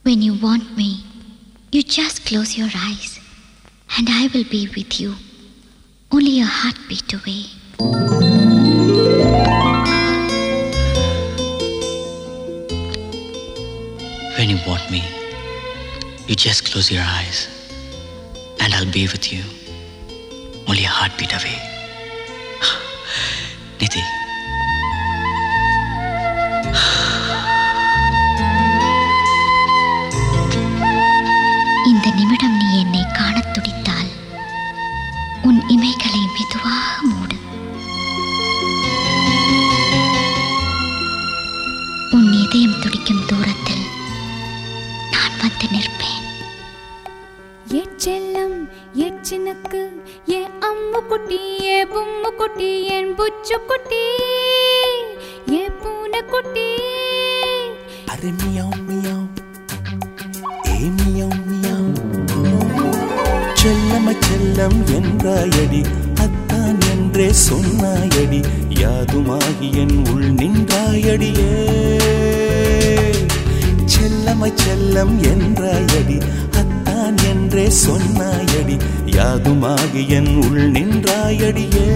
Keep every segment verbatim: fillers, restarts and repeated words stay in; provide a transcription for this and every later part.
When you want me, you just close your eyes and I will be with you, only a heartbeat away. When you want me, you just close your eyes and I'll be with you, only a heartbeat away. Nidhi. இந்த நிமிடம் நீ என்னை காணத் துடித்தால் உன் இமைகளை மெதுவாக மூடு. உன் இதயம் துடிக்கும் தூரத்தில் நான் வந்து நிற்பேன். ஏ செல்லம் ஏ சின்னக்கு ஏ அம்மு குட்டி ஏ பொம்மு குட்டி என் புச்சு குட்டி ஏ பூனை குட்டி. அரே மியாவ் மியாவ் ஏ மியாவ் மியாவ். செல்லம செல்லம் என்றாயடி, அத்தான் என்றே சொன்னாயடி, யாதுமாகி என் உள் நின்றாயடியே. செல்லம செல்லம் என்றாயடி, அத்தான் என்றே சொன்னாயடி, யாதுமாகி என் உள் நின்றாயடியே.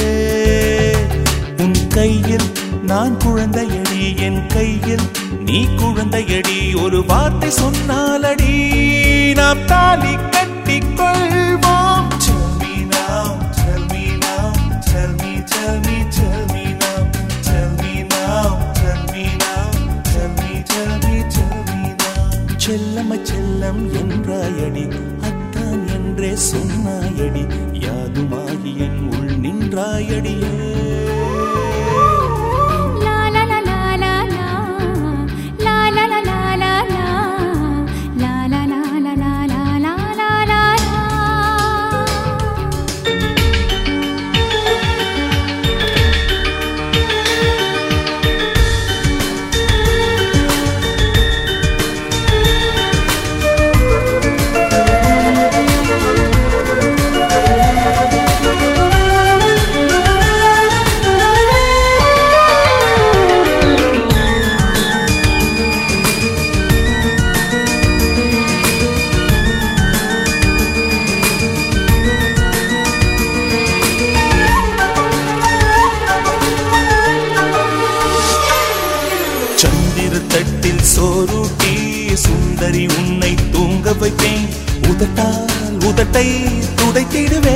உன் கையில் நான் குழந்தையடி, என் கையில் நீ குழந்தையடி, ஒரு வார்த்தை சொன்னாலடி நாம் தாலி கட்டிக் கொள்வோம். Tell me now, tell me now, tell me, tell me, tell me now, tell me now, tell me now, tell me, tell me, tell me now. செல்லம செல்லம் என்றாயடி, அத்தான் என்றே சொன்னாயடி, யாதுமாகி என் உள் நின்றாயடியே. தட்டில் சோறுட்டி சுந்தரி உன்னை தூங்க வைப்பேன், உதட்டால் உதட்டை துடைத்திடுவே.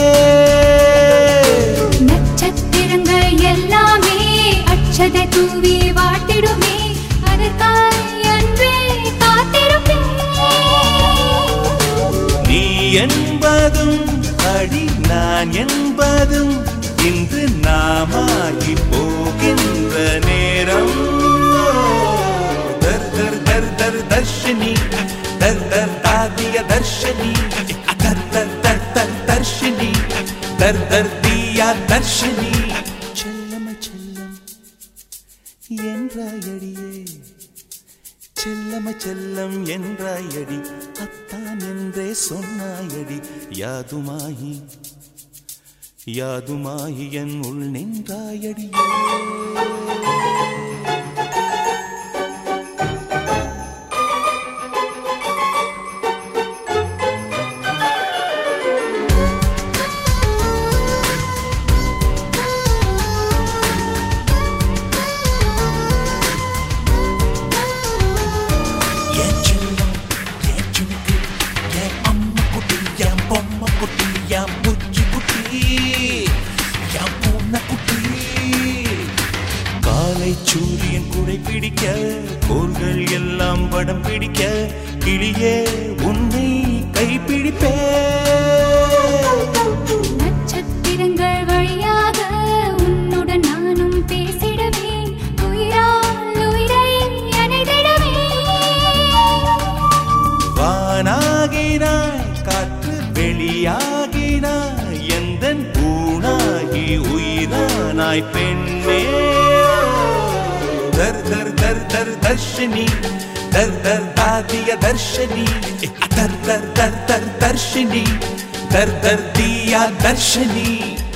நட்சத்திரங்கள் எல்லாமே அச்சதை தூவி வாட்டிடுமே, அதற்காய் அன்றே காத்திருப்பேன். நீ என்பதும் அடி நான் என்பதும் இன்று நாமாகி போகின்ற நேரம். दर दर दर दर दर्शनी दर दर दादिया दर्शनी दर दर दर दर दर्शनी दर दर दिया दर्शनी. செல்லம செல்லம் என்றாயடியே, செல்லம செல்லம் என்றாயடி, அத்தான் என்றே சொன்னாயடி, யாதுமாயி யாதுமாயி என் உள் நின்றாயடியே. காலை சூரியன் குடை பிடிக்க, கோள்கள் எல்லாம் படம் பிடிக்க, கிளியே உன்னை கைப்பிடிப்பே. நட்சத்திரங்கள் வழியாக உன்னுடன் நானும் பேசிடவேன், உயிரால் உயிரை அணைத்திடவேன். வானாகினாய் காற்று வெளியாகினாய், எந்தன் பூனாகி உயிரானாய் பெண்ணே. दर दर दर दर दर्शनी दर दर दादिया दर्शनी दर दर दर दर दर्शनी दर दर दिया दर्शनी.